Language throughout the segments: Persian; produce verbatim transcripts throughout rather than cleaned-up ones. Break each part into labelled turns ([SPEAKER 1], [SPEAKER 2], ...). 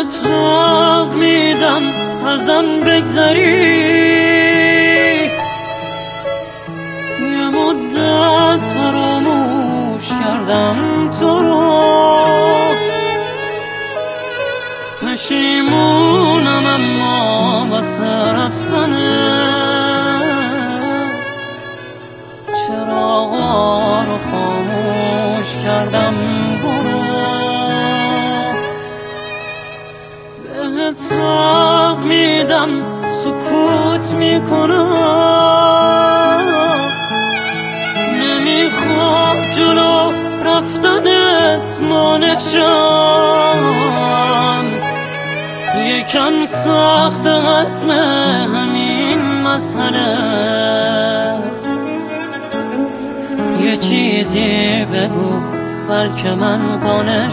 [SPEAKER 1] بهت حق میدم ازم بگذری، یه مدت فراموش کردم تو رو، پشیمونم اما واسه رفتنت چراغا رو خاموش کردم. برو بهت حق میدم سکوت میکنم، نمیخوام جلو رفتنت مانع شم، یکم سخت قسم همین مسئله، یه چیزی بگو بلکه من قانع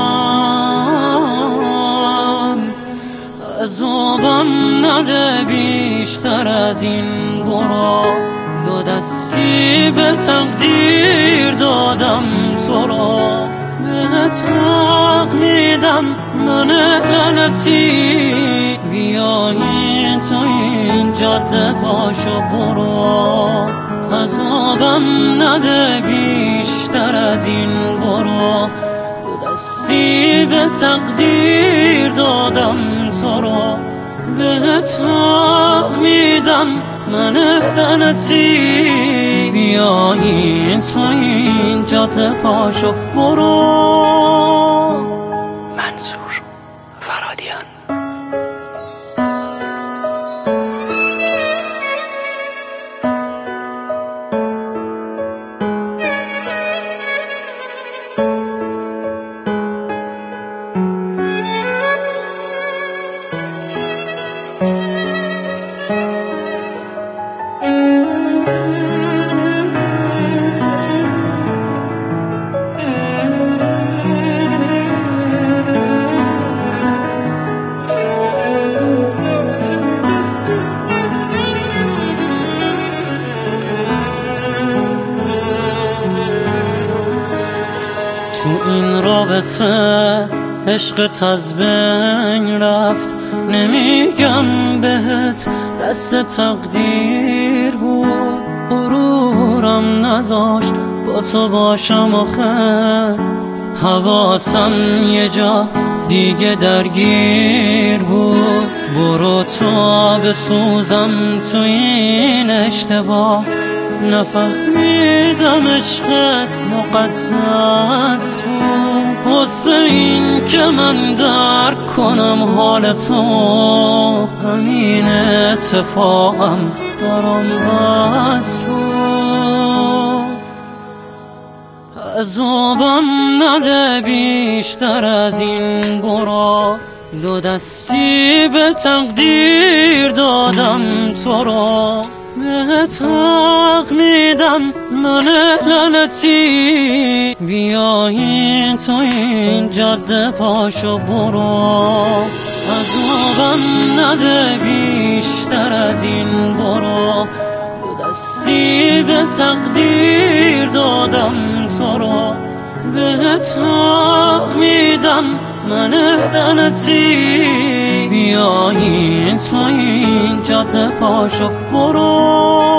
[SPEAKER 1] شم، عذابم نده بیشتر از این. برو دو دستی به تقدیر دادم تو رو، بهت حق میدم من لعنتی، بیایی تو این جاده پاشو برو، عذابم نده بیشتر از این. برو دو دستی به تقدیر دادم تو رو، بهت حق میدم من لعنتی، بیایی تو این جاده پاشو برو.
[SPEAKER 2] منصور فرهادیان.
[SPEAKER 1] تو این رابطه عشقت از بین رفت، نمیگم بهت دست تقدیر بود، غرورم نذاشت با تو باشم آخه، حواسم یه جا دیگه درگیر بود. برو تو بسوزم تو این اشتباه، نفهمیدم عشقت مقدس بود، واسه این که من درک کنم حال تو، همین اتفاقم برام بس بود، عذابم نده بیشتر از این. برو دو دستی به تقدیر دادم تو رو، بهت حق میدم من لعنتی، بیایی تو این جاده پاشو برو، عذابم نده بیشتر از این. برو دو دستی به تقدیر دادم تو رو، بهت حق میدم من لعنتی، بیایی تو این جاده پاشو برو.